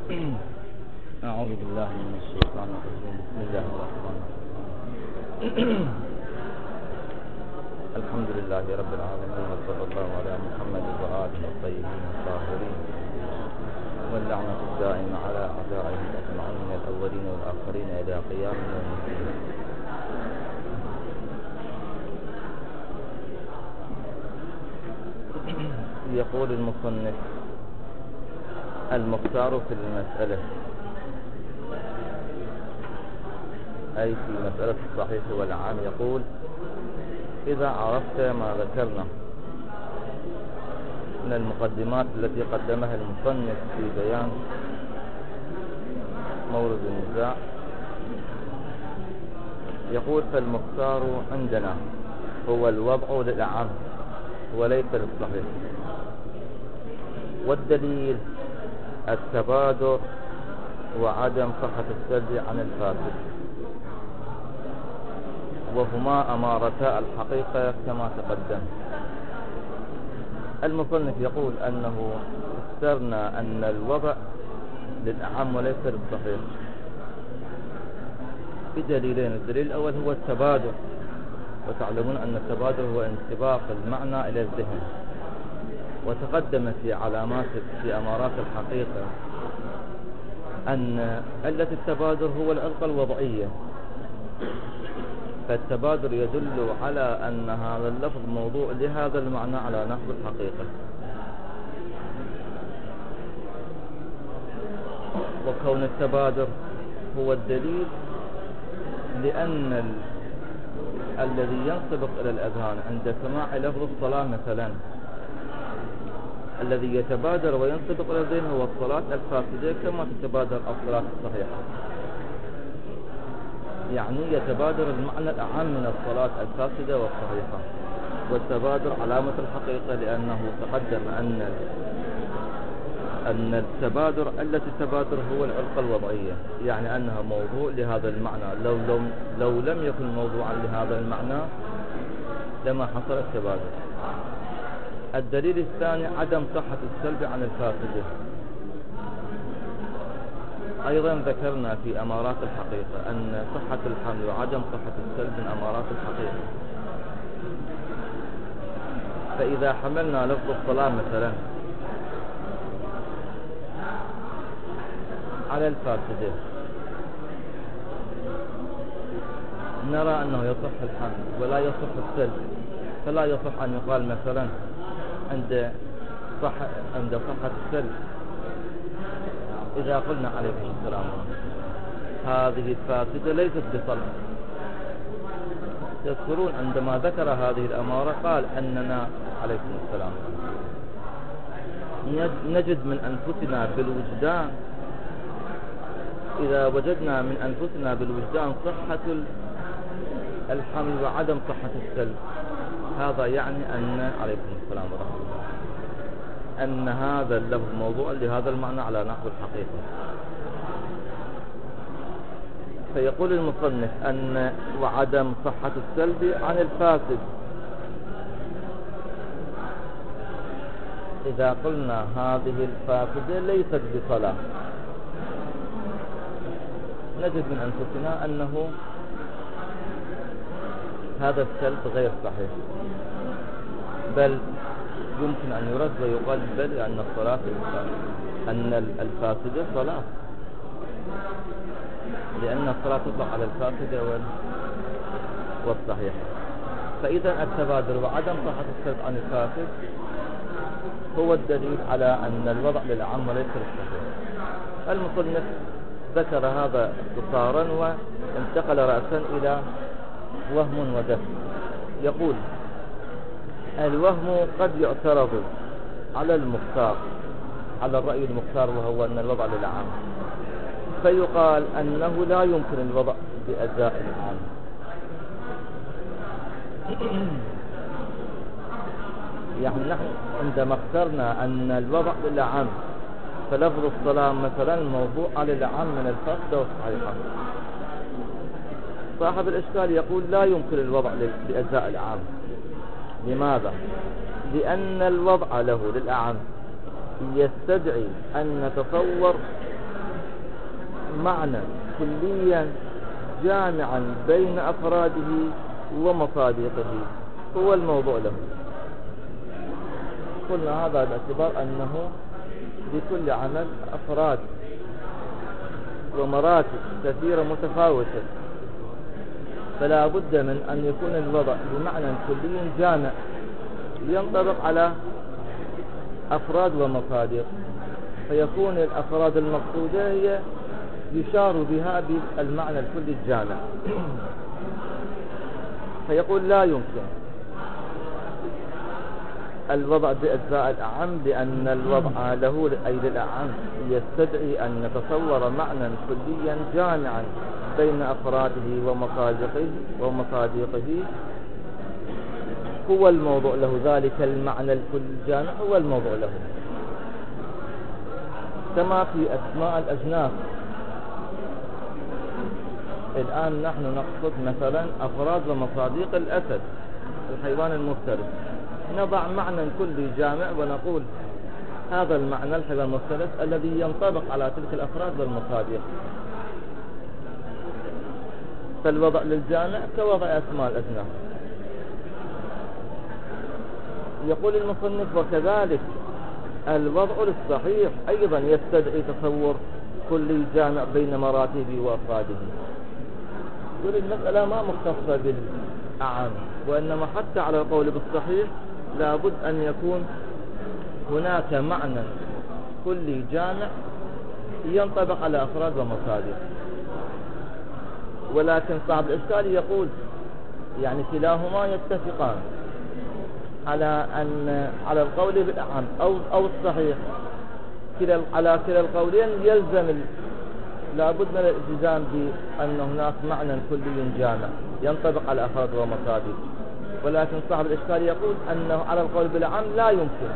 أعوذ بالله من الشيطان الرجيم. بسم الله الرحمن الرحيم. الحمد لله رب العالمين، وصلى الله على محمد وآله الطيبين الطاهرين، واللعنة الدائمة على أعدائه أجمعين من الأولين والآخرين إلى قيام يوم الدين. يقول المصنف: المختار في المسألة، أي في مسألة الصحيح والعام. يقول: إذا عرفت ما ذكرنا من المقدمات التي قدمها المصنف في بيان مورد النزاع، يقول: فالمختار عندنا هو الوضع للأعم وليس للصحيح، والدليل التبادر وعدم صحة السلب عن الفاسد، وهما أمارتا الحقيقة كما تقدم. المصنف يقول أنه اخترنا أن الوضع للأعم وليس للصحيح بدليلين. الدليل الأول هو التبادر، وتعلمون أن التبادر هو انطباق المعنى إلى الذهن، وتقدم في أمارات الحقيقة أن علة التبادر هو العلاقة الوضعية، فالتبادر يدل على أن هذا اللفظ موضوع لهذا المعنى على نحو الحقيقة. وكون التبادر هو الدليل لأن الذي ينطبق إلى الأذهان عند سماع لفظ الصلاة مثلا، الذي يتبادر وينطبق إلى الذهن هو الصلاة الفاسدة كما تتبادر الصلاة الصحيحة. يعني يتبادر المعنى الأعم من الصلاة الفاسدة والصحيحة، والتبادر علامة الحقيقة، لأنه تقدم أن التبادر التي التبادر هو العلاقة الوضعية، يعني أنها موضوع لهذا المعنى. لو لم يكن موضوعا لهذا المعنى لما حصل التبادر. الدليل الثاني عدم صحة السلب عن الفاسدة. أيضا ذكرنا في أمارات الحقيقة أن صحة الحمل وعدم صحة السلب من أمارات الحقيقة. فإذا حملنا لفظ الصلاة مثلا على الفاسدة نرى أنه يصح الحمل ولا يصح السلب، فلا يصح أن يقال مثلا عند صحة السلب إذا قلنا عليكم السلام هذه الفاسدة ليست بصلاة. تذكرون عندما ذكر هذه الأمارة قال أننا عليكم السلام نجد من أنفسنا بالوجدان، إذا وجدنا من أنفسنا بالوجدان صحة الحمل وعدم صحة السلب، هذا يعني أن عليكم السلام ورحمة الله أن هذا اللفظ موضوع لهذا المعنى على نحو الحقيقة. فيقول المصنف أن وعدم صحة السلب عن الفاسد. إذا قلنا هذه الفاسدة ليست بصلاة، نجد من أنفسنا أنه هذا السلب غير صحيح، بل يمكن أن يرد ويقال بل أن الفاسدة صلاة، لأن الصلاة تطلق على الفاسدة والصحيحة. فإذا التبادر وعدم صحة السلب عن الفاسد هو الدليل على أن الوضع للأعم وليس للصحيح. المصنف ذكر هذا اختصارا وانتقل رأسا إلى وهم ودفع. يقول: الوهم قد يعترض على المختار، على الرأي المختار، وهو أن الوضع للعام، فيقال أنه لا يمكن الوضع بأجزاء العام. يعني نحن عندما اخترنا أن الوضع للعام فلفظ الصلاة مثلا موضوع للعام من الفاسدة والصحيحة، صاحب الإشكال يقول لا يمكن الوضع بأجزاء العام. لماذا؟ لأن الوضع له للأعم يستدعي أن نتصور معنى كليا جامعا بين أفراده ومصادقه هو الموضوع له. قلنا هذا باعتبار أنه لكل عمل أفراد ومراتب كثيرة متفاوتة، فلا بد من أن يكون الوضع بمعنى كلي جامع ينطبق على أفراد ومصادر، فيكون الأفراد المقصودة هي يشار بها بالمعنى الكلي الجامع. فيقول لا يمكن الوضع بأجزاء الأعم، لأن الوضع له أي للأعم يستدعي أن نتصور معنى كليا جامعا بين أفراده ومصادقه هو الموضوع له. ذلك المعنى الكلي الجامع هو الموضوع له، كما في أسماء الأجناس. الآن نحن نقصد مثلا أفراد ومصادق الأسد الحيوان المفترس، نضع معنى كلي جامع ونقول هذا المعنى الحيوان المفترس الذي ينطبق على تلك الأفراد والمصادق. فالوضع للجامع كوضع أسماء الأجناس. يقول المصنف وكذلك الوضع الصحيح أيضا يستدعي تصور كلي جامع بين مراتبه وأفراده. يقول المسألة ما مختصة بالأعم، وإنما حتى على القول بالصحيح لابد أن يكون هناك معنى كلي جامع ينطبق على أفراد ومصادر. ولكن صاحب الإشكال يقول يعني كلاهما يتفقان على القول بالأعم أو الصحيح. على كلا القولين يلزم لابد من الالتزام بأن هناك معنى كلي جامع ينطبق على أفراد ومصادر. ولكن صاحب الإشكال يقول أنه على القول بالأعم لا يمكن.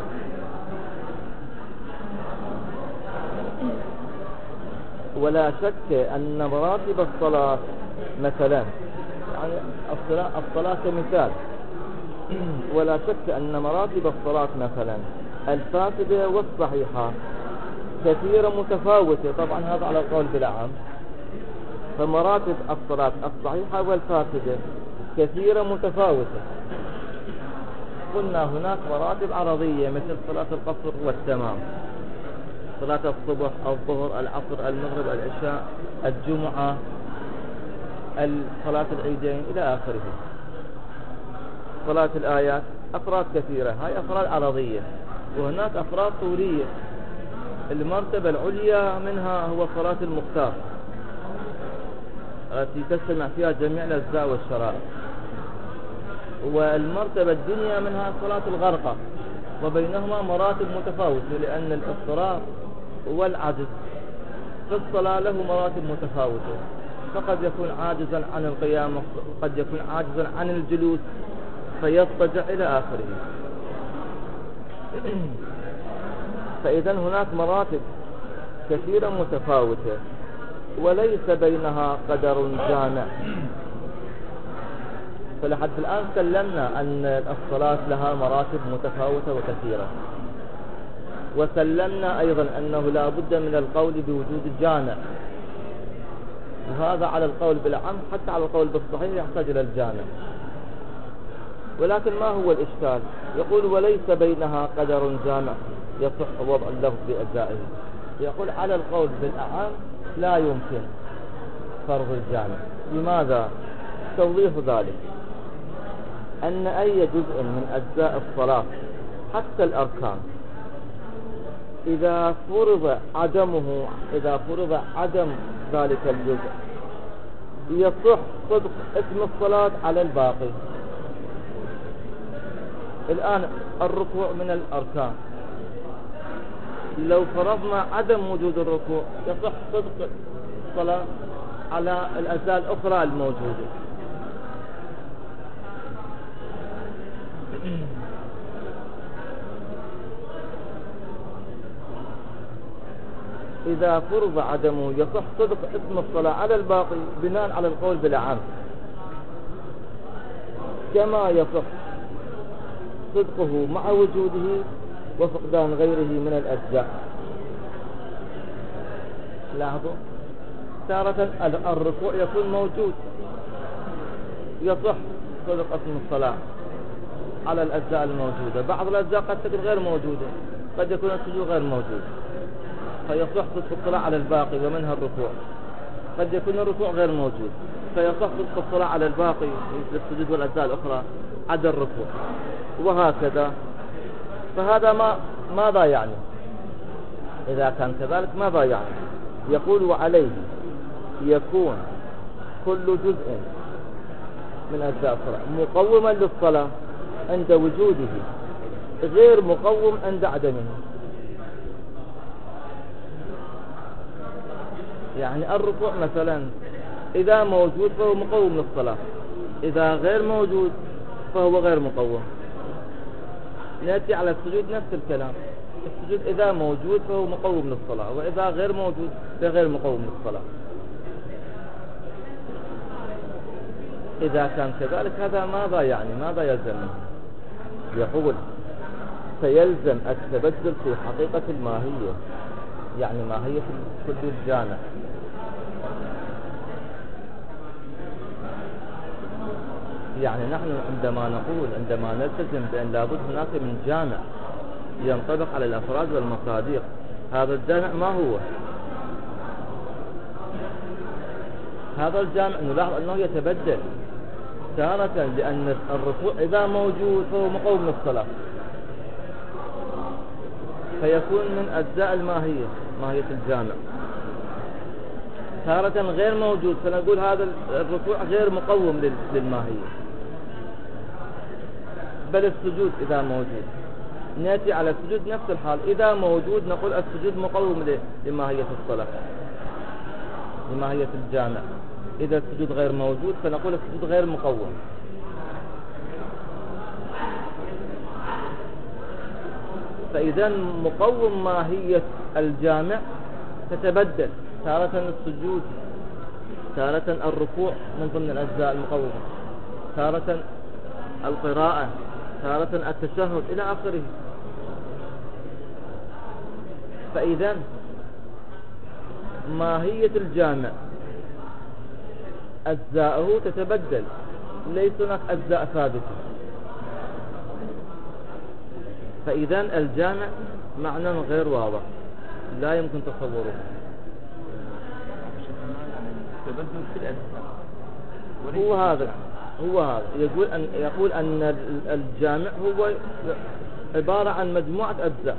ولا شك أن مراتب الصلاة مثلا، يعني الصلاة كمثال، ولا شك أن مراتب الصلاة مثلا الفاسدة والصحيحة كثيرة متفاوتة. طبعا هذا على القول بالأعم. فمراتب الصلاة الصحيحة والفاسدة كثيرة متفاوتة. قلنا هناك مراتب عرضية مثل صلاة القصر والتمام، صلاة الصبح، الظهر، العصر، المغرب، العشاء، الجمعة، صلاة العيدين إلى آخره. صلاة الآيات أفراد كثيرة، هاي أفراد عرضية. وهناك أفراد طولية. المرتبة العليا منها هو صلاة المختار التي تجتمع فيها جميع الأجزاء والشرائع. والمرتبة الدنيا منها صلاة الغرقة، وبينهما مراتب متفاوتة، لأن الاضطرار والعجز في الصلاة له مراتب متفاوتة. فقد يكون عاجزا عن القيام، قد يكون عاجزا عن الجلوس فيضطجع إلى آخره. فإذا هناك مراتب كثيرة متفاوتة وليس بينها قدر جامع. فلحد الآن سلمنا أن الصلاة لها مراتب متفاوتة وكثيرة، وسلمنا أيضا أنه لا بد من القول بوجود الجامع، وهذا على القول بالعام. حتى على القول بالصحيح يحتاج إلى الجامع. ولكن ما هو الإشكال؟ يقول وليس بينها قدر جامع يصح وضع اللفظ بأجزائه. يقول على القول بالأعام لا يمكن فرض الجامع. لماذا؟ توضيح ذلك أن أي جزء من أجزاء الصلاة حتى الأركان إذا فرض عدم ذلك الجزء يصح صدق اسم الصلاة على الباقي. الآن الركوع من الأركان، لو فرضنا عدم وجود الركوع يصح صدق الصلاة على الأجزاء الأخرى الموجودة. إذا فرض عدمه يصح صدق اسم الصلاة على الباقي بناء على القول بالأعم، كما يصح صدقه مع وجوده وفقدان غيره من الأجزاء. لاحظوا تارة الركوع يكون موجود، يصح كل قسم الصلاة على الأجزاء الموجودة. بعض الأجزاء قد تكون غير موجودة، قد يكون السجود غير موجود، فيصح صدق الصلاة على الباقي ومنها الركوع. قد يكون الركوع غير موجود، فيصح صدق الصلاة على الباقي مثل السجود والأجزاء الأخرى عدا الركوع، وهكذا. فهذا ماذا يعني؟ إذا كان كذلك ماذا يعني؟ يقول وعليه يكون كل جزء من أجزاء الصلاة مقوما للصلاة عند وجوده غير مقوم عند عدمه. يعني الركوع مثلا إذا موجود فهو مقوم للصلاة، إذا غير موجود فهو غير مقوم. نأتي على السجود نفس الكلام، السجود إذا موجود فهو مقوم للصلاة، وإذا غير موجود فهو غير مقوم للصلاة. إذا كان كذلك هذا ماذا يعني؟ ماذا يلزم منه؟ يقول فيلزم التبدل في حقيقة الماهية، يعني ماهية كل الجامع. يعني نحن عندما نلتزم بأن لابد هناك من جامع ينطبق على الأفراد والمصادق، هذا الجامع ما هو؟ هذا الجامع نلاحظ أنه يتبدل تارة، لأن الركوع إذا موجود فهو مقوم للصلاة، فيكون من أجزاء الماهية، ماهية الجامع. تارة غير موجود، فنقول هذا الركوع غير مقوم للماهية. بل السجود إذا موجود، نأتي على السجود نفس الحال، إذا موجود نقول السجود مقوم لماهية الصلاة، لماهية الجامع. إذا السجود غير موجود فنقول السجود غير مقوم. فإذا مقوم ماهية الجامع تتبدل، تارة السجود، تارة الركوع من ضمن الأجزاء المقومة، تارة القراءة، تارة التشهد إلى آخره. فإذا ماهية الجامع أجزاءه تتبدل، ليس هناك أجزاء ثابتة. فإذا الجامع معنى غير واضح، لا يمكن تصوره. هو هذا يقول أن الجامع هو عبارة عن مجموعة أجزاء.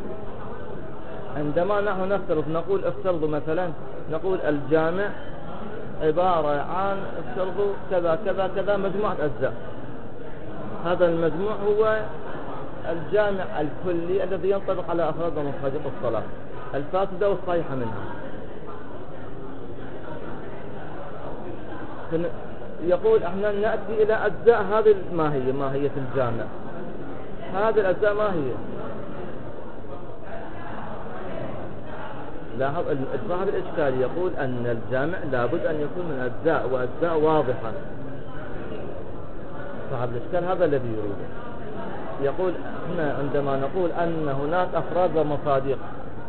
عندما نحن نفترض نقول افترضوا مثلا، نقول الجامع عبارة عن افترضوا كذا كذا كذا مجموعة أجزاء. هذا المجموع هو الجامع الكلي الذي ينطبق على أفراد ومصادق الصلاة الفاسدة والصحيحة منها. يقول احنا نأتي إلى أجزاء هذه الماهية، ماهية الجامع. هذه الأجزاء ما هي؟ لاحظ صاحب الإشكال يقول أن الجامع لابد أن يكون من أجزاء، وأجزاء واضحة. صاحب الإشكال هذا الذي يريده. يقول احنا عندما نقول أن هناك أفراد ومصادق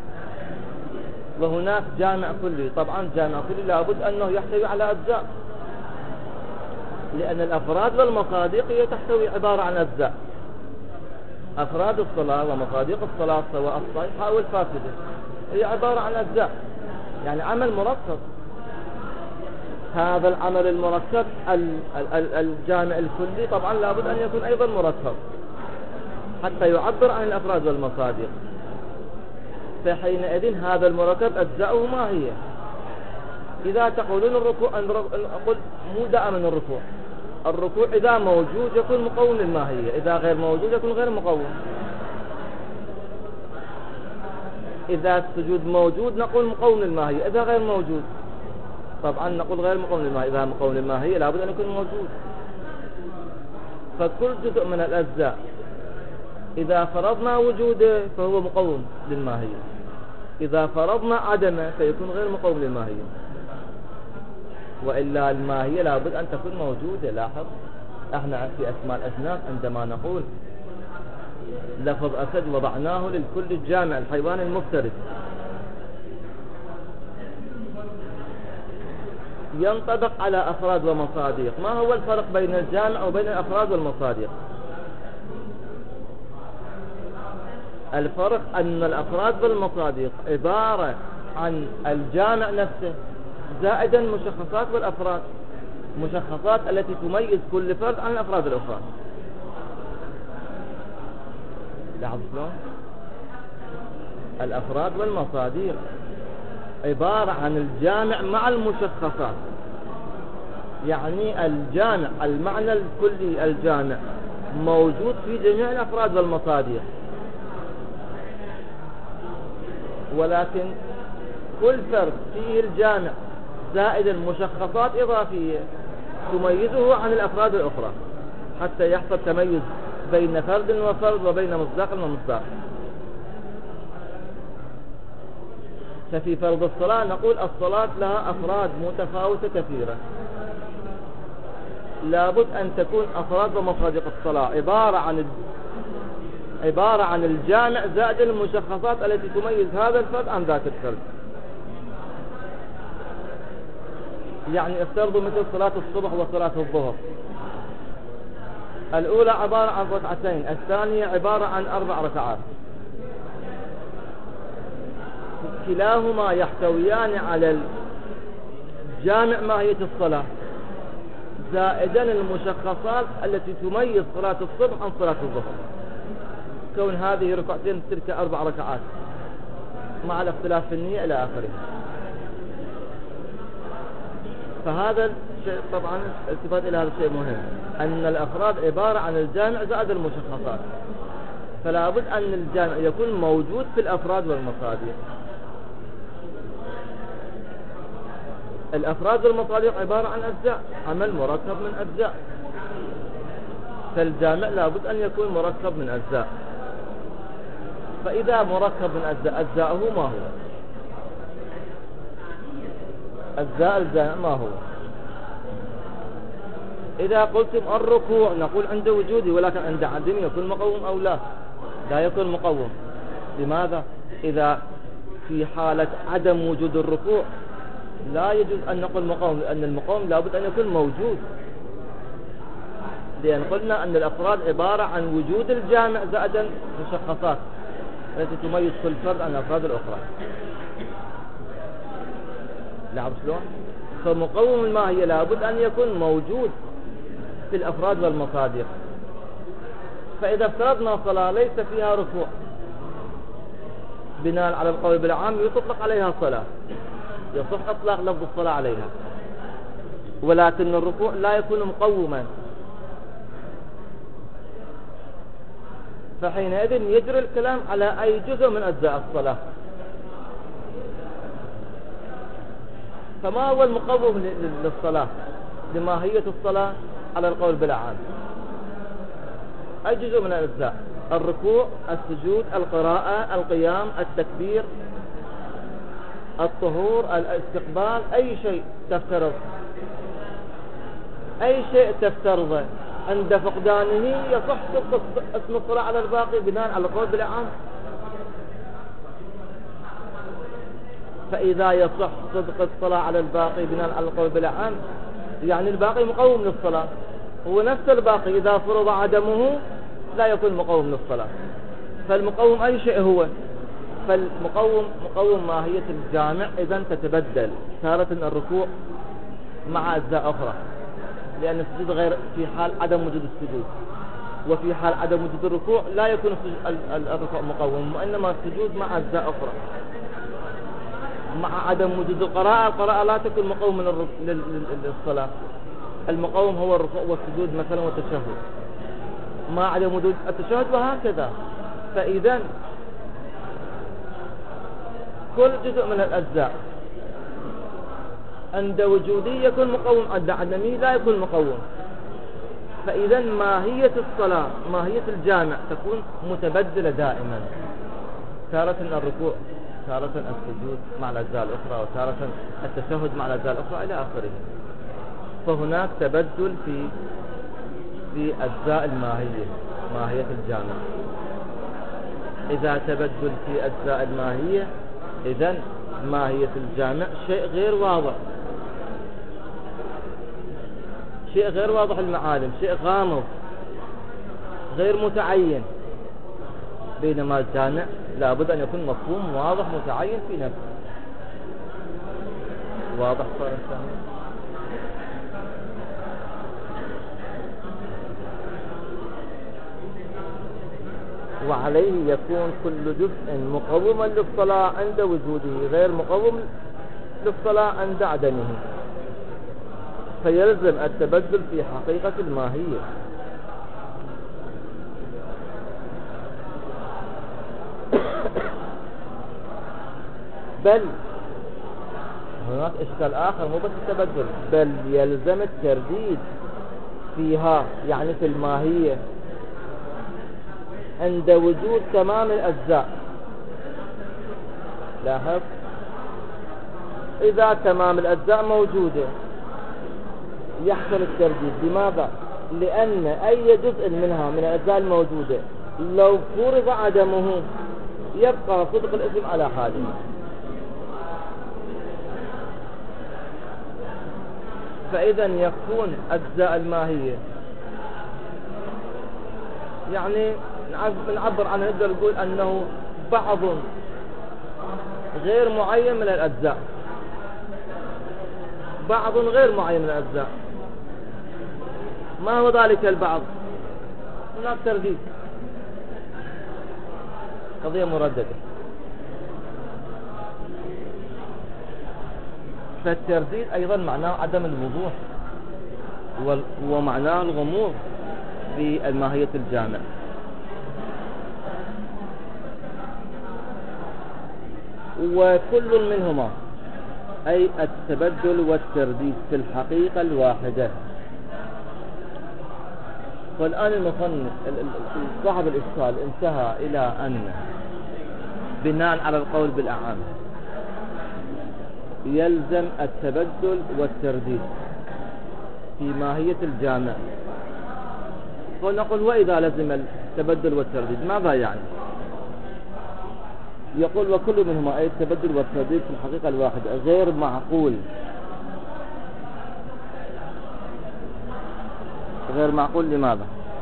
وهناك جامع كلي، طبعا جامع كلي لابد أنه يحتوي على أجزاء، لأن الأفراد والمصادق هي تحتوي عبارة عن أجزاء. أفراد الصلاة ومصادق الصلاة سواء الصحيحة أو الفاسدة هي عبارة عن أجزاء، يعني عمل مركب. هذا العمل المركب الجامع الكلي طبعا لابد أن يكون أيضا مركب حتى يعبر عن الأفراد والمصادق. فحينئذ هذا المركب أجزاؤه ما هي؟ إذا تقولون الركوع، أقول مو دائما الركوع إذا موجود يكون مقوم للماهية، إذا غير موجود يكون غير مقوم. إذا السجود موجود نقول مقوم للماهية، إذا غير موجود طبعا نقول غير مقوم للماهية. إذا مقوم للماهية لابد أن يكون موجود. فكل جزء من الأجزاء إذا فرضنا وجوده فهو مقوم للماهية، إذا فرضنا عدمه فيكون غير مقوم للماهية. وإلا الماهية لابد أن تكون موجودة. لاحظ احنا في أسماء الأجناس عندما نقول لفظ أسد وضعناه للكل الجامع الحيوان المفترس، ينطبق على أفراد ومصادق. ما هو الفرق بين الجامع وبين الأفراد والمصادق؟ الفرق أن الأفراد والمصادق عبارة عن الجامع نفسه زائدا مشخصات والأفراد، مشخصات التي تميز كل فرد عن الأفراد الأخرى. لاحظ شلون؟ الأفراد والمصادق عبارة عن الجامع مع المشخصات، يعني الجامع المعنى الكلي الجامع موجود في جميع الأفراد والمصادق، ولكن كل فرد فيه الجامع زائد المشخصات إضافية تميزه عن الأفراد الأخرى حتى يحصل تميز بين فرد وفرد وبين مصداق ومصداق. ففي فرض الصلاة نقول الصلاة لها أفراد متفاوتة كثيرة، لابد أن تكون أفراد ومصادق الصلاة عبارة عن الجامع زائد المشخصات التي تميز هذا الفرد عن ذاك الفرد. يعني افترضوا مثل صلاة الصبح وصلاة الظهر، الأولى عبارة عن ركعتين، الثانية عبارة عن 4 ركعات، كلاهما يحتويان على الجامع ماهية الصلاة زائدا المشخصات التي تميز صلاة الصبح عن صلاة الظهر، كون هذه ركعتين تلك 4 ركعات مع الاختلاف في النية إلى آخره. فهذا الشيء طبعا التفات إلى هذا الشيء مهم، أن الأفراد عبارة عن الجامع زائد المشخصات، فلا بد أن الجامع يكون موجود في الأفراد والمصادق. الأفراد والمصادق عبارة عن أجزاء، عمل مركب من أجزاء، فالجامع لا بد أن يكون مركب من أجزاء. فإذا مركب من أجزاء، أجزاءه ما هو؟ أجزاء الجامع ما هو؟ إذا قلتم الركوع نقول عند وجوده، ولكن عند عدمه يكون مقوم أو لا؟ لا يكون مقوم. لماذا؟ إذا في حالة عدم وجود الركوع لا يجوز أن نقول مقوم، لأن المقوم لابد أن يكون موجود، لأن قلنا أن الأفراد عبارة عن وجود الجامع زائدا مشخصات التي تميز كل فرد عن الأفراد الأخرى. لاحظ شلون؟ فمقوم الماهية لابد أن يكون موجود في الأفراد والمصادق. فإذا افترضنا صلاة ليس فيها ركوع بناء على القول بالعام يطلق عليها صلاة، يصح إطلاق لفظ الصلاة عليها، ولكن الركوع لا يكون مقوما، فحينئذ يجري الكلام على أي جزء من أجزاء الصلاة. فما هو المقوم للصلاة لماهية الصلاة على القول بالعام؟ أي جزء من الأجزاء؟ الركوع، السجود، القراءة، القيام، التكبير، الطهور، الاستقبال، أي شيء تفترض، أي شيء تفترضه عند فقدانه يصح صدق اسم الصلاة على الباقي بناء على القول بالعام. فإذا يصح صدق الصلاة على الباقي بناء على القول بالعام يعني الباقي مقوم للصلاة، هو نفس الباقي إذا فرض عدمه لا يكون مقوم للصلاة. فالمقوم أي شيء هو؟ فالمقوم مقوم ماهية الجامع إذن تتبدل، تارة الركوع مع أجزاء أخرى، لأن السجود غير في حال عدم وجود السجود، وفي حال عدم وجود الركوع لا يكون الركوع مقوم، وإنما السجود مع أجزاء أخرى. مع عدم وجود القراءة لا تكون مقوم للصلاة، المقوم هو الركوع والسجود مثلا والتشهد، مع عدم وجود التشهد وهكذا. فإذا كل جزء من الأجزاء عند وجودي يكون مقوم، عند عدمي لا يكون مقوم. فإذا ماهية الصلاة ماهية الجامع تكون متبدلة دائما، تارة الركوع، تارة السجود مع الأجزاء الأخرى، وتارة التشهد مع الأجزاء الأخرى إلى آخره. فهناك تبدل في أجزاء الماهية، ماهية الجامع. إذا تبدل في أجزاء الماهية إذن ماهية الجامع شيء غير واضح، شيء غير واضح المعالم، شيء غامض غير متعين، بينما الجامع لابد أن يكون مفهوم واضح متعين في نفسه. واضح صار الثاني؟ وعليه يكون كل جزء مقوما للصلاة عند وجوده غير مقوم للصلاة عند عدمه، فيلزم التبدل في حقيقة الماهية. بل هناك إشكال آخر، مو بس التبدل، بل يلزم الترديد فيها، يعني في الماهية عند وجود تمام الأجزاء. لاحظ، إذا تمام الأجزاء موجودة يحصل الترديد. لماذا؟ لأن أي جزء منها من الأجزاء الموجودة لو فرض عدمه يبقى صدق الاسم على حاله. فإذا يكون أجزاء الماهية، يعني نعبر عنه، نقدر نقول أنه بعض غير معين من الأجزاء، بعض غير معين من الأجزاء. ما هو ذلك البعض؟ هناك ترديد، قضية مرددة. فالترديد أيضا معناه عدم الوضوح ومعناه الغموض في الماهية الجامع. وكل منهما أي التبدل والترديد في الحقيقة الواحدة. والآن المصنف صاحب الإشكال انتهى إلى أن بناء على القول بالأعم يلزم التبدل والترديد في ماهية الجامع. فنقول وإذا لزم التبدل والترديد ماذا يعني؟ يقول وكل منهما أي التبدل والترديد في الحقيقة الواحدة غير معقول. غير معقول لماذا؟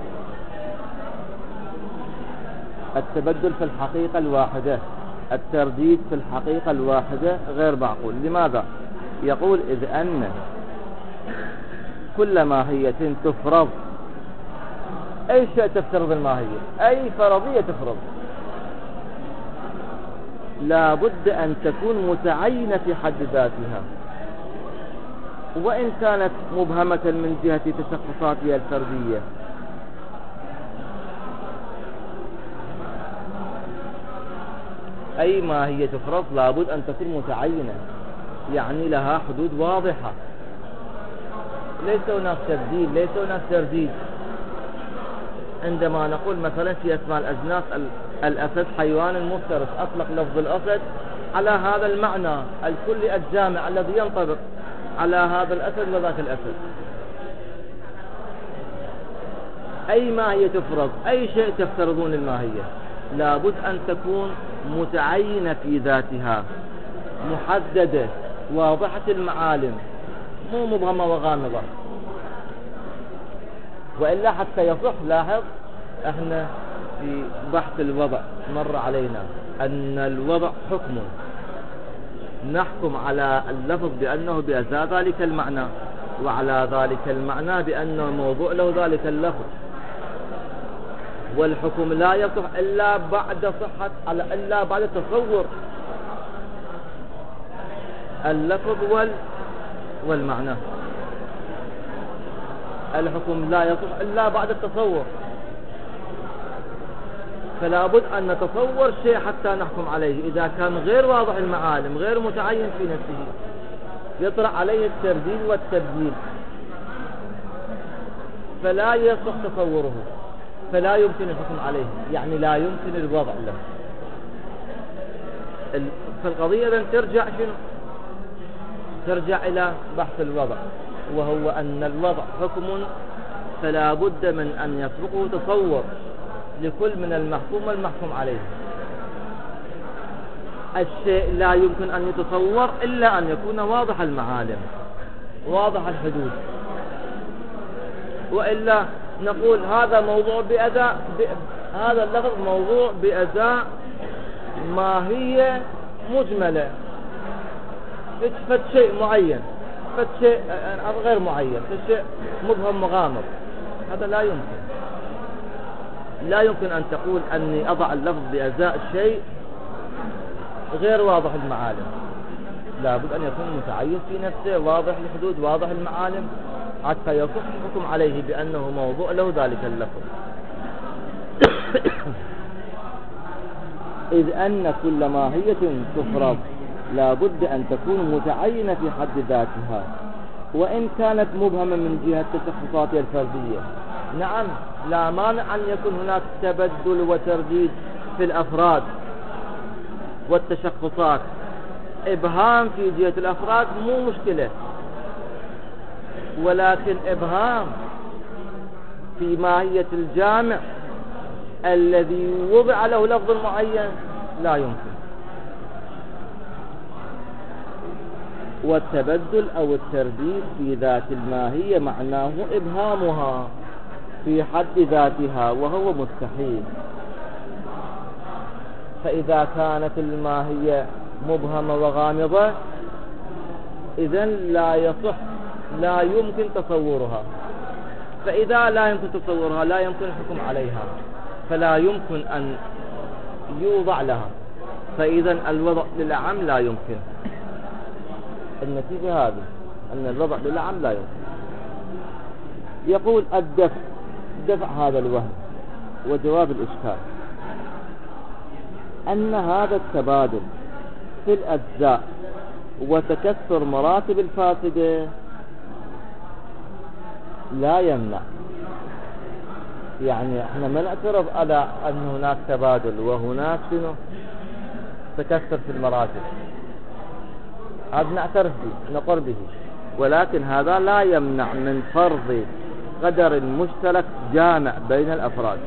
التبدل في الحقيقة الواحدة، الترديد في الحقيقة الواحدة غير معقول. لماذا؟ يقول إذ أن كل ماهية تفرض، أي شيء تفترض الماهية، أي فرضية تفرض، لا بد أن تكون متعينة في حد ذاتها، وإن كانت مبهمة من جهة تشخصاتها الفردية. أي ماهية تفرض لا بد أن تكون متعينة، يعني لها حدود واضحة، ليس هناك تبديل، ليس هناك ترديد. عندما نقول مثلا في أسماء الأجناس الأسد حيوان مفترس، أطلق لفظ الأسد على هذا المعنى الكلي الجامع الذي ينطبق على هذا الأسد وذاك الأسد. أي ماهية تفرض، أي شيء تفترضون الماهية، لابد أن تكون متعينة في ذاتها، محددة، واضحة المعالم، مو مبهمة وغامضة، وإلا حتى يصح. لاحظ احنا في بحث الوضع مر علينا أن الوضع حكم، نحكم على اللفظ بأنه بأزاء ذلك المعنى، وعلى ذلك المعنى بأنه موضوع له ذلك اللفظ. والحكم لا يصح إلا بعد صحة، إلا بعد تصور اللفظ والمعنى. الحكم لا يصح إلا بعد التصور، فلا بد أن نتصور شيء حتى نحكم عليه. إذا كان غير واضح المعالم، غير متعين في نفسه، يطرأ عليه الترديد والتبديل، فلا يصح تصوره، فلا يمكن الحكم عليه، يعني لا يمكن الوضع له. فالقضية إذن ترجع إلى بحث الوضع، وهو أن الوضع حكم، فلا بد من أن يسبقه تصور لكل من المحكوم والمحكوم عليه. الشيء لا يمكن أن يتصور إلا أن يكون واضح المعالم، واضح الحدود. وإلا نقول هذا موضوع بأداء هذا اللفظ موضوع بأداء ما هي مجملة، فد شيء معين، فد شيء غير معين، فد شيء مبهم مغامر. هذا لا يمكن أن تقول أني أضع اللفظ بأزاء الشيء غير واضح المعالم. لابد أن يكون متعين في نفسه، واضح الحدود، واضح المعالم، حتى يصح الحكم عليه بأنه موضوع له ذلك اللفظ. إذ أن كل ماهية تفرض لابد أن تكون متعينة في حد ذاتها، وإن كانت مبهمة من جهة تشخصاتها الفردية. نعم، لا مانع أن يكون هناك تبدل وترديد في الأفراد والتشخصات، إبهام في جهة الأفراد مو مشكلة، ولكن إبهام في ماهية الجامع الذي وضع له لفظ معين لا يمكن. والتبدل أو الترديد في ذات الماهية معناه إبهامها في حد ذاتها، وهو مستحيل. فإذا كانت الماهية مبهمة وغامضة إذن لا يمكن تصورها. فإذا لا يمكن تصورها لا يمكن الحكم عليها، فلا يمكن أن يوضع لها، فإذن الوضع للأعم لا يمكن. النتيجة هذه أن الوضع للأعم لا يمكن. يقول دفع هذا الوهم. وجواب الإشكال أن هذا التبادل في الأجزاء وتكسر مراتب الفاسدة لا يمنع، يعني احنا ما نعترض على أن هناك تبادل وهناك تكسر في المراتب، هذا نعترف به نقر به، ولكن هذا لا يمنع من فرض قدر مشترك جامع بين الأفراد.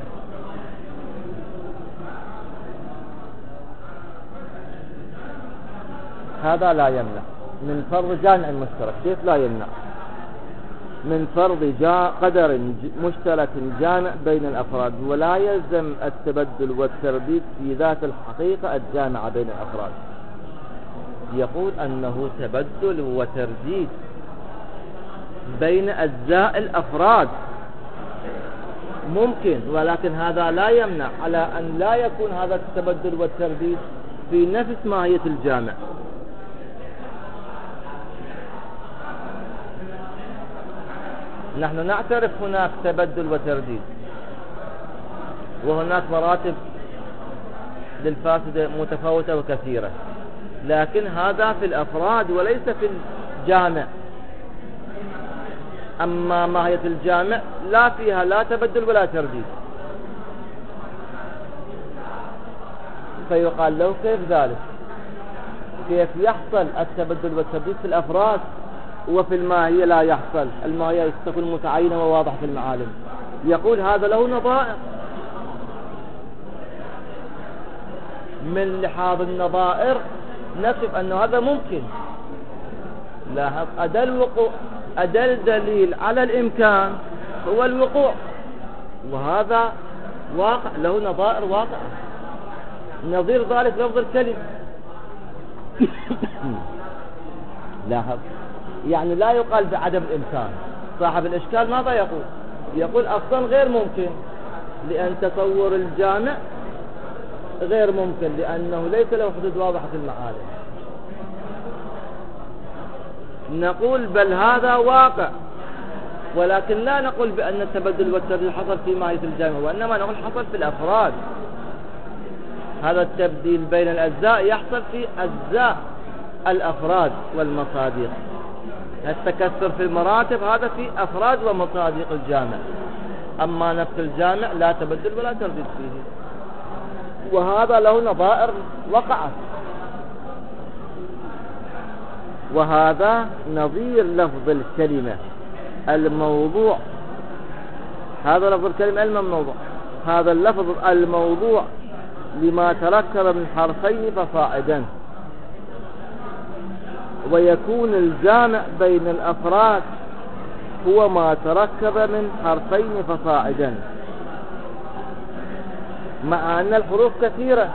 هذا لا يمنع من فرض جامع مشترك. كيف لا يمنع؟ من فرض قدر مشترك جامع بين الأفراد، ولا يلزم التبدل والترديد في ذات الحقيقة الجامعة بين الأفراد. يقول أنه تبدل وترديد بين أجزاء الأفراد ممكن، ولكن هذا لا يمنع على أن لا يكون هذا التبدل والترديد في نفس ماهية الجامع. نحن نعترف هناك تبدل وترديد، وهناك مراتب للفاسدة متفاوتة وكثيرة، لكن هذا في الأفراد وليس في الجامع. أما ماهية الجامع لا فيها لا تبدل ولا ترديد. فيقال له كيف ذلك؟ كيف يحصل التبدل والترديد في الأفراد وفي الماهية لا يحصل؟ الماهية تكون متعينة وواضحة في المعالم. يقول هذا له نظائر. من لحاظ النظائر نكتب أن هذا ممكن. لاحظ، أدل دليل على الإمكان هو الوقوع، وهذا واقع له نظائر واقعة. نظير ذلك لفظ الكلمة. لاحظ، يعني لا يقال بعدم الإمكان. صاحب الإشكال ماذا يقول؟ يقول أصلا غير ممكن، لأن تصور الجامع غير ممكن، لأنه ليس له حدود واضحة في المعالم. نقول بل هذا واقع، ولكن لا نقول بأن التبدل والترديد حصل في ماهية الجامع، وإنما نقول حصل في الأفراد. هذا التبديل بين الأجزاء يحصل في أجزاء الأفراد والمصادق. التكسر في المراتب هذا في أفراد ومصادق الجامع، أما نفس الجامع لا تبدل ولا ترديد فيه، وهذا له نظائر وقعت. وهذا نظير لفظ الكلمة الموضوع. هذا لفظ الكلمة الموضوع، هذا اللفظ الموضوع لما تركب من حرفين فصاعدا، ويكون الجامع بين الأفراد هو ما تركب من حرفين فصاعدا، مع أن الحروف كثيرة،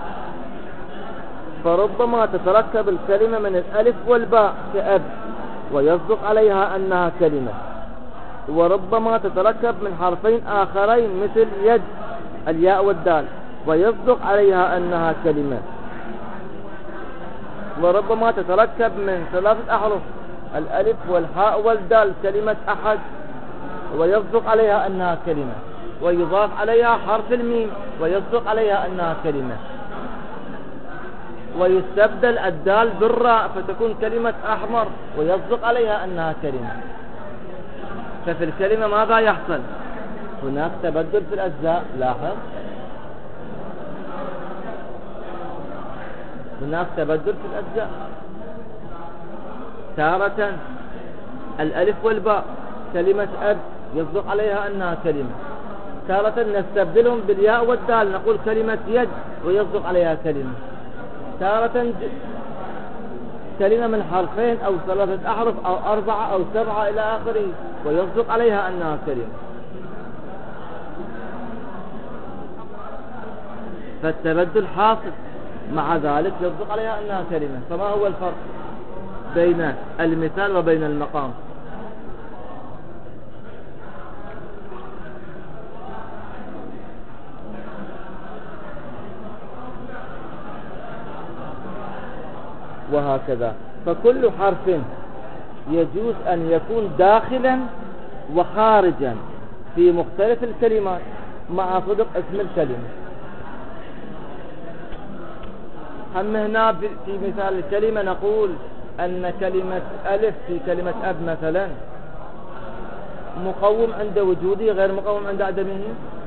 فربما تتركب الكلمة من الألف والباء كأب ويصدق عليها أنها كلمة، وربما تتركب من حرفين آخرين مثل يد الياء والدال ويصدق عليها أنها كلمة، وربما تتركب من 3 أحرف الألف والحاء والدال كلمة أحد ويصدق عليها أنها كلمة، ويضاف عليها حرف الميم ويصدق عليها أنها كلمة، ويستبدل الدال بالراء فتكون كلمة أحمر ويصدق عليها أنها كلمة. ففي الكلمة ماذا يحصل؟ هناك تبدل في الأجزاء. لاحظ، هناك تبدل في الأجزاء. تارة الألف والباء كلمة أب يصدق عليها أنها كلمة، تارة نستبدلهم بالياء والدال نقول كلمة يد ويصدق عليها كلمة، تارة كلمة من حرفين أو 3 أحرف أو 4 أو 7 إلى آخره ويصدق عليها أنها كلمة. فالتبدل حاصل، مع ذلك يصدق عليها أنها كلمة. فما هو الفرق بين المثال وبين المقام؟ وهكذا. فكل حرف يجوز أن يكون داخلا وخارجا في مختلف الكلمات مع صدق اسم الكلمة. هم هنا في مثال الكلمة نقول أن كلمة ألف في كلمة أب مثلا مقوم عند وجوده غير مقوم عند عدمه،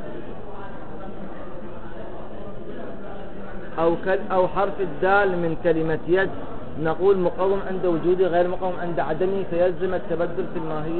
أو حرف الدال من كلمة يد نقول مقوم عند وجوده غير مقوم عند عدمه، فيلزم التبدل في الماهية.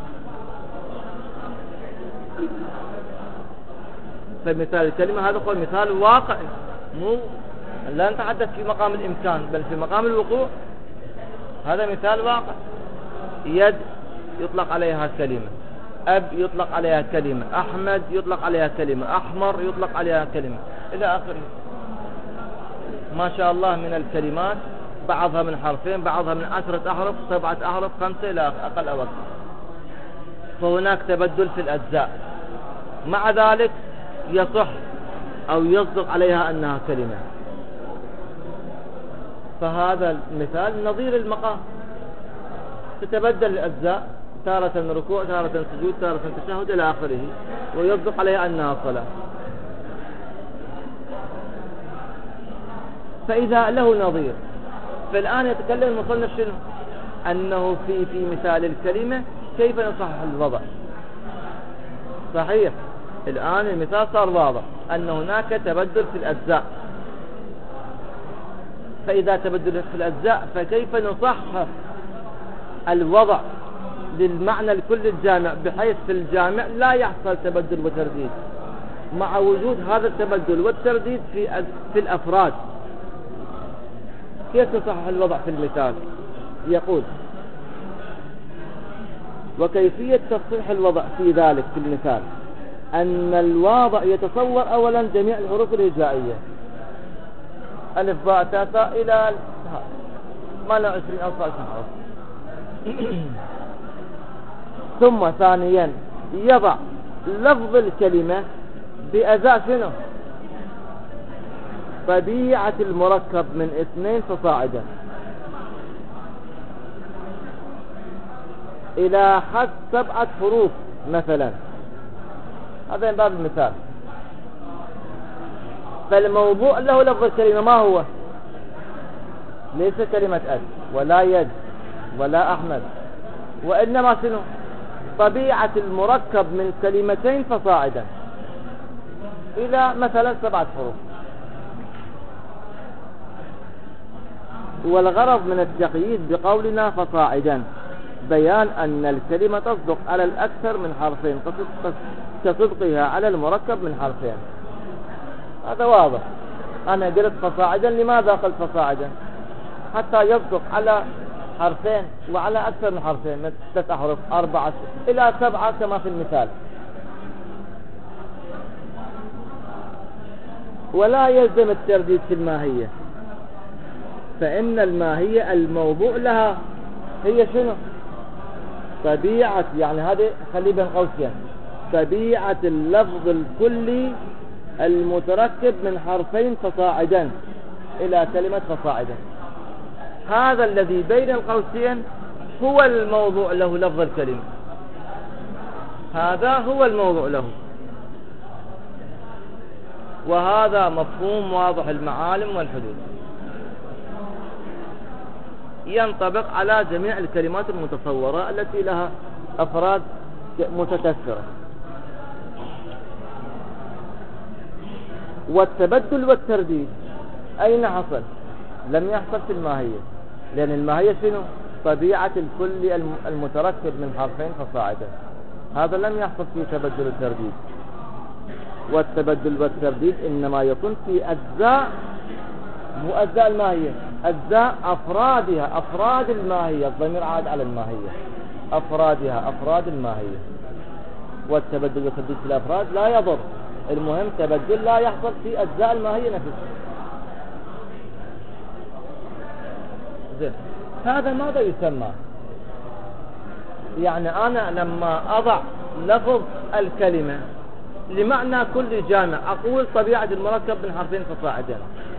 فمثال الكلمة هذا هو مثال واقعي، مو لا نتحدث في مقام الإمكان بل في مقام الوقوع. هذا مثال واقع. يد يطلق عليها كلمة، أب يطلق عليها كلمة، أحمد يطلق عليها كلمة، أحمر يطلق عليها كلمة إلى آخره. ما شاء الله من الكلمات بعضها من حرفين، بعضها من 10 أحرف، 7 أحرف، 5 إلى أقل أو أكثر. فهناك تبدل في الأجزاء، مع ذلك يصح أو يصدق عليها أنها كلمة. فهذا المثال نظير المقام، تتبدل الأجزاء، تارة ركوع، تارة سجود، تارة تشهد إلى آخره، ويصدق عليها أنها صلاة. فإذا له نظير، فالآن يتكلم المصنف شنو؟ أنه في مثال الكلمة كيف يصحح الوضع. صحيح، الآن المثال صار واضح أن هناك تبدل في الأجزاء. فإذا تبدل في الأجزاء فكيف نصحح الوضع للمعنى الكل الجامع، بحيث في الجامع لا يحصل تبدل وترديد، مع وجود هذا التبدل والترديد في الأفراد. كيف تصحح الوضع في المثال؟ يقول: وكيفية تصحيح الوضع في ذلك في المثال أن الواضع يتصور أولا جميع الحروف الهجائية، ألف باء تاء ثاء إلى هاء، ما له 20 أو 30 حرف. ثم ثانيا يضع لفظ الكلمة بأزاء شنو؟ طبيعة المركب من 2 فصاعدا إلى حد 7 حروف مثلا. هذا من باب المثال. فالموضوع له لفظ الكلمة ما هو؟ ليس كلمة أد ولا يد ولا أحمد، وإنما شنو؟ طبيعة المركب من 2 فصاعدا إلى مثلا 7 حروف. والغرض من التقييد بقولنا فصاعدا بيان أن الكلمة تصدق على الأكثر من حرفين كصدقها على المركب من حرفين. هذا واضح. أنا قلت فصاعدا، لماذا قلت فصاعدا؟ حتى يصدق على حرفين وعلى أكثر من حرفين، من 6 أحرف 4 إلى 7 كما في المثال. ولا يلزم الترديد في الماهية، فإن الماهية الموضوع لها هي شنو؟ طبيعة، يعني هذه خلي بين قوسين، طبيعة اللفظ الكلي المتركب من حرفين فصاعدا إلى كلمة فصاعدا. هذا الذي بين القوسين هو الموضوع له لفظ الكلمة، هذا هو الموضوع له. وهذا مفهوم واضح المعالم والحدود، ينطبق على جميع الكلمات المتصورة التي لها أفراد متكثرة. والتبدل والترديد أين حصل؟ لم يحصل في الماهية، لأن الماهية شنو؟ طبيعة الكل المتركب من حرفين فصاعدا، هذا لم يحصل في تبدل الترديد. والتبدل والترديد إنما يكون في أجزاء، مو أجزاء الماهية، أجزاء أفرادها، أفراد الماهية، الضمير عاد على الماهية، أفرادها، أفراد الماهية. والتبدل والترديد في الأفراد لا يضر، المهم تبدل لا يحصل في أجزاء الماهية نفسها. زين، هذا ماذا يسمى؟ يعني أنا لما أضع لفظ الكلمة لمعنى كل جامع أقول طبيعة المركب من حرفين فصاعدا.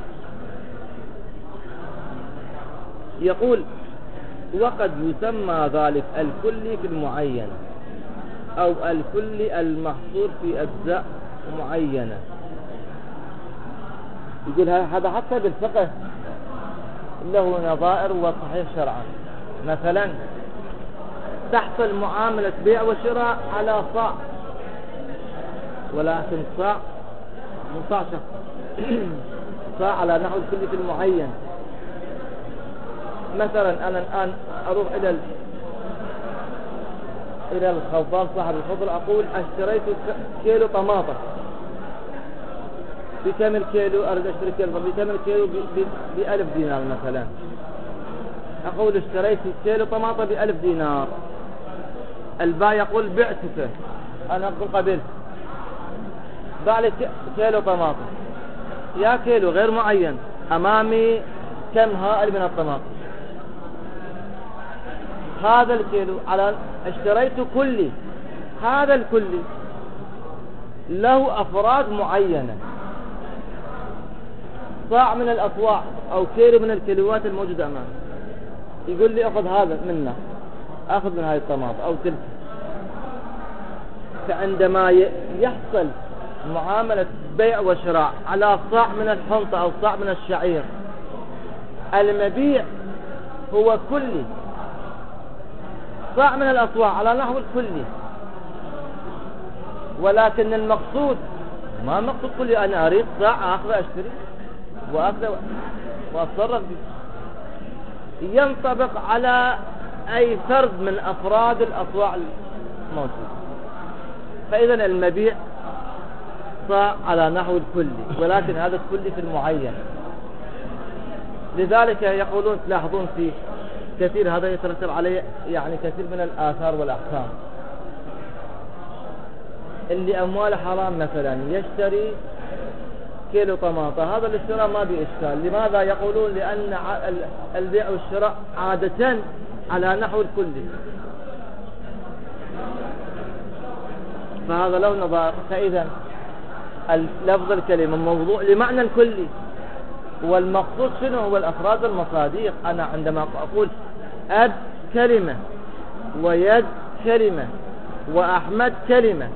يقول وقد يسمى ذلك الكلي في المعين أو الكلي المحصور في أجزاء معينة. يقول هذا حتى بالفقه له نظائر وصحيح شرعا. مثلا تحصل معاملة بيع وشراء على صاع، ولكن صاع من صاع شخص صاع على نحو الكلي في المعين. مثلا أنا الآن أروح إلى الخضار صاحب الخضر أقول اشتريت كيلو طماطة بكم الكيلو، أريد أشتري كيلو بكم الكيلو ب1000 دينار مثلا. أقول اشتريت كيلو طماطة ب1000 دينار. البائع يقول بعتك، أنا أقول قبلت، باع لي كيلو طماطة. يا كيلو غير معين، أمامي كم هائل من الطماطة. هذا الكيلو على اشتريت كلي، هذا الكلي له أفراد معينة، صاع من الأصواع أو كيلو من الكيلوات الموجودة أمامي. يقول لي أخذ هذا منه، أخذ من هذه الطماطة أو تلك. فعندما يحصل معاملة بيع وشراء على صاع من الحنطة أو صاع من الشعير، المبيع هو كلي، صاع من الأصواع على نحو الكلي، ولكن المقصود ما مقصود كلي. أنا أريد صاع أخذ أشتري وأخذ وأتصرف به، ينطبق على أي فرد من أفراد الأصواع الموجود. فإذا المبيع صاع على نحو الكلي، ولكن هذا الكلي في المعين. لذلك يقولون تلاحظون في كثير، هذا يترتب عليه يعني كثير من الآثار والأحكام. اللي أموال حرام مثلا يشتري كيلو طماطة، هذا الاشتراء ما بإشكال. لماذا؟ يقولون لأن البيع والشراء عادة على نحو الكلي، فهذا له نظر. فإذا لفظ الكلمة موضوع لمعنى الكلي، والمقصود شنو؟ هو الأفراد والمصاديق. أنا عندما أقول أب كلمة ويد كلمة وأحمد كلمة،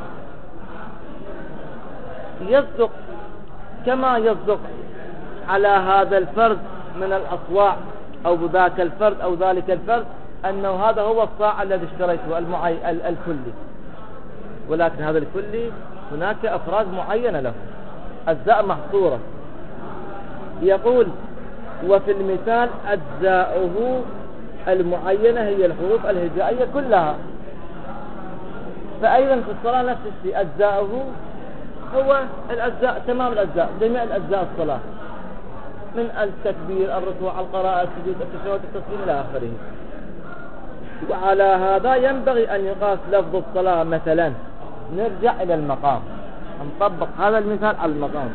يصدق كما يصدق على هذا الفرد من الأصواع أو ذاك الفرد أو ذلك الفرد أنه هذا هو الصاع الذي اشتريته الكلي، ولكن هذا الكلي هناك أفراد معينة له، أجزاء محصورة. يقول وفي المثال أجزاؤه المعينة هي الحروف الهجائية كلها. فأيضا في الصلاة نفس الشيء، أجزاؤه هو الأجزاء، تمام الأجزاء، جميع الأجزاء الصلاة. من التكبير، الركوع، القراءة، السجود، التشهد، التسليم إلى آخره. وعلى هذا ينبغي أن يقاس لفظ الصلاة. مثلا نرجع إلى المقام، نطبق هذا المثال على المقام،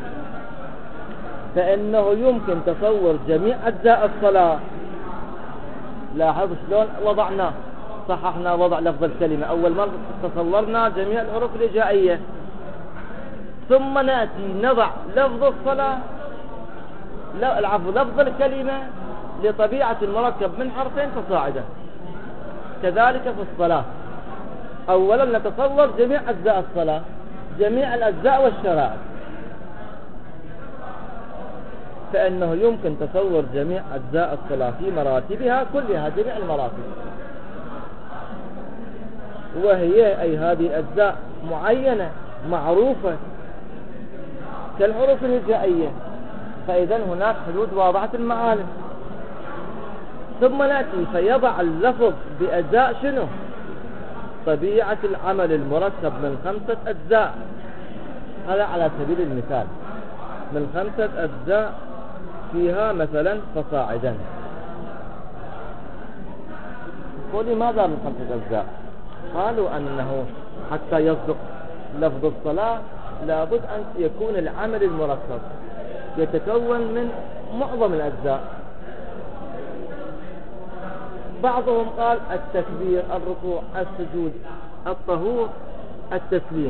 فإنه يمكن تصور جميع أجزاء الصلاة. لاحظ شلون وضعنا، صححنا وضع لفظ الكلمة. أول مرة تصورنا جميع الحروف الهجائية، ثم نأتي نضع لفظ الصلاة، لفظ الكلمة لطبيعة المركب من حرفين فصاعدا. كذلك في الصلاة، أولا نتصور جميع أجزاء الصلاة، جميع الأجزاء والشرائع، فإنه يمكن تصور جميع أجزاء الصلاة في مراتبها كلها، جميع المراتب، وهي أي هذه أجزاء معينة معروفة كالحروف الهجائية، فإذا هناك حدود واضحة المعالم. ثم نأتي فيضع اللفظ بأجزاء شنو؟ طبيعة العمل المركب من 5 أجزاء، هذا على سبيل المثال، من 5 أجزاء فيها مثلا فصاعدا. ولماذا من 5 أجزاء؟ قالوا أنه حتى يصدق لفظ الصلاة لابد أن يكون العمل المركب يتكون من معظم الأجزاء. بعضهم قال التكبير، الركوع، السجود، الطهور، التسليم.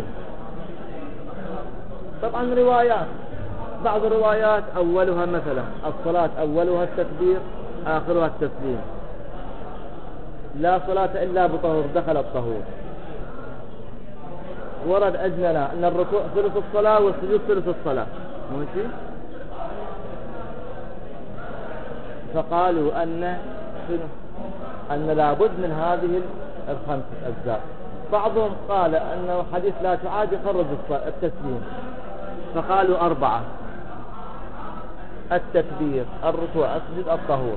طبعا روايات، بعض الروايات أولها مثلا الصلاة أولها التكبير آخرها التسليم، لا صلاة إلا بطهور دخل الطهور. ورد أجلنا أن الركوع ثلث الصلاة والسجود ثلث الصلاة، ماشي؟ فقالوا أن لابد من هذه 5 أجزاء. بعضهم قال أنه حديث لا تعاد يخرج التسليم، فقالوا 4: التكبير، الركوع، السجود، الطهور.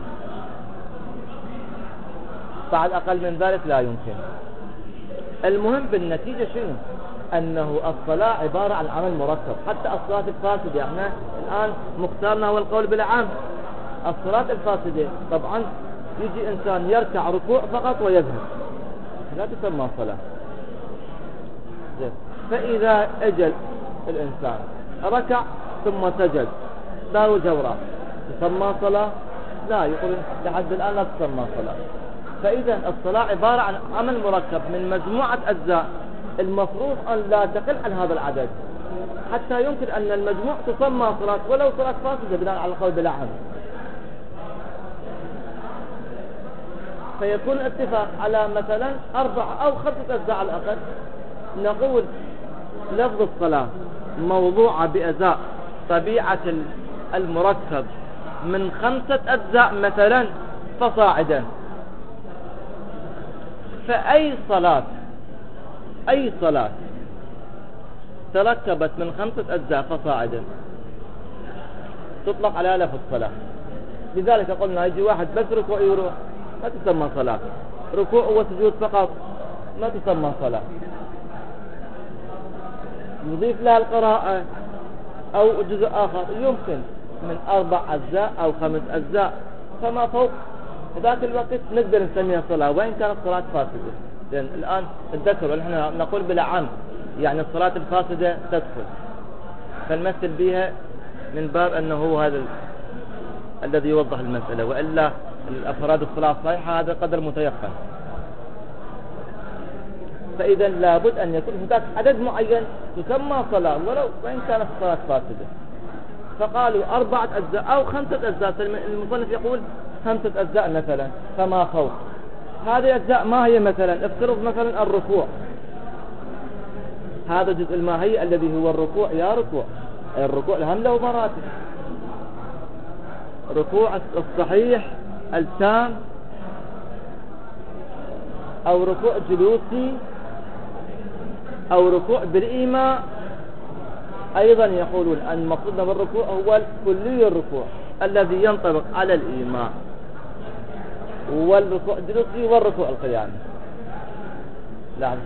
بعد أقل من ذلك لا يمكن. المهم بالنتيجة شنو؟ أنه الصلاة عبارة عن عمل مركب. حتى الصلاة الفاسدة، احنا الآن مختارنا هو القول بالعام. الصلاة الفاسدة طبعا يجي إنسان يركع ركوع فقط ويذهب، لا تسمى صلاة. فإذا أجل الإنسان ركع ثم سجد لا وجه، تسمى صلاة؟ لا، يقول لحد الآن لا تسمى صلاة. فإذا الصلاة عبارة عن عمل مركب من مجموعة أجزاء، المفروض أن لا تقل عن هذا العدد حتى يمكن أن المجموع تسمى صلاة ولو صلاة فاسدة بناء على القول بالعام. فيكون اتفاق على مثلا 4 أو 5 أجزاء على الأقل. نقول لفظ الصلاة موضوعة بأجزاء طبيعة المركب من 5 أجزاء مثلا فصاعدا. فأي صلاة تركبت من 5 أجزاء فصاعدا تطلق على لفظ الصلاة. لذلك قلنا يجي واحد بس ركوع يروح ما تسمى صلاة، ركوع وسجود فقط ما تسمى صلاة، يضيف لها القراءة أو جزء آخر يمكن من 4 أجزاء أو 5 أجزاء فما فوق. في ذاك الوقت نقدر نسميها صلاة وإن كانت صلاة فاسدة. لأن الآن تذكروا نحن نقول بلا عام، يعني الصلاة الفاسدة تدخل، فنمثل بها من باب أنه هو هذا الذي يوضح المسألة، وإلا الأفراد الصلاة الصحيحة هذا قدر متيقن. فإذا لابد أن يكون هناك عدد معين تسمى صلاة ولو وإن كانت الصلاة فاسدة. فقالوا 4 أجزاء أو 5 أجزاء. المصنف يقول 5 أجزاء مثلا فما فوق. هذه الأجزاء ما هي؟ مثلا افترض مثلا الركوع، هذا جزء الماهي الذي هو الركوع. يا ركوع، الركوع هم له مراتب: ركوع الصحيح التام، أو ركوع جلوسي، أو ركوع بالإيماء. أيضا يقولون أن مقصودنا بالركوع هو كلي الركوع الذي ينطبق على الإيماء، والركوع الجلوسي والركوع القيامي. لاحظ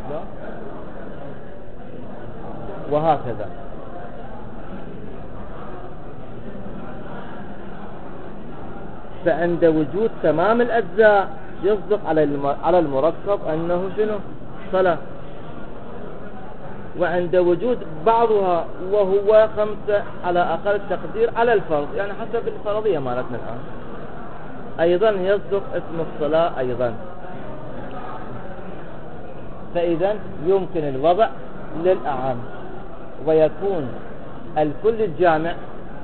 وهكذا. فعند وجود تمام الأجزاء يصدق على المركب أنه شنو؟ صلاة. وعند وجود بعضها وهو 5 على أقل تقدير على الفرض، يعني حسب الفرضية مالتنا الآن، أيضا يصدق اسم الصلاة أيضا. فإذا يمكن الوضع للأعم، ويكون الكل الجامع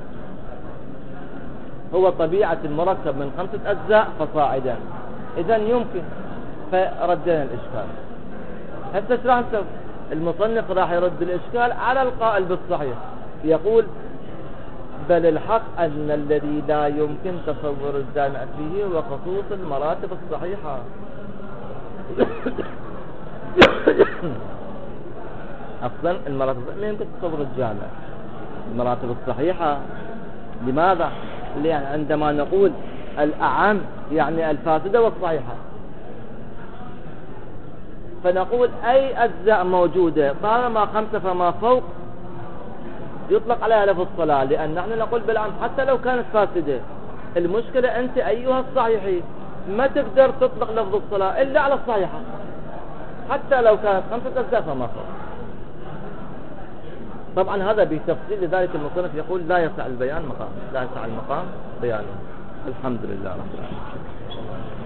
هو طبيعة المركب من 5 أجزاء فصاعدا. إذا يمكن، فردنا الإشكال. هسه شو راح نسوي؟ المصنف راح يرد الإشكال على القائل بالصحيح، يقول بل الحق أن الذي لا يمكن تصور الجامع فيه هو خصوص المراتب الصحيحة. أصلا المراتب ما يمكن تصور الجامع، المراتب الصحيحة. لماذا؟ لأن عندما نقول الأعم يعني الفاسدة والصحيحة، فنقول أي أجزاء موجودة طالما 5 فما فوق يطلق عليها لفظ الصلاة، لأن نحن نقول بالعام حتى لو كانت فاسدة. المشكلة أنت أيها الصحيحي ما تقدر تطلق لفظ الصلاة إلا على الصحيحة، حتى لو كانت 5 أجزاء فما فوق. طبعا هذا بتفصيل، لذلك المصنف يقول لا يسع البيان مقام، لا يسع المقام بيانه. الحمد لله رب العالمين.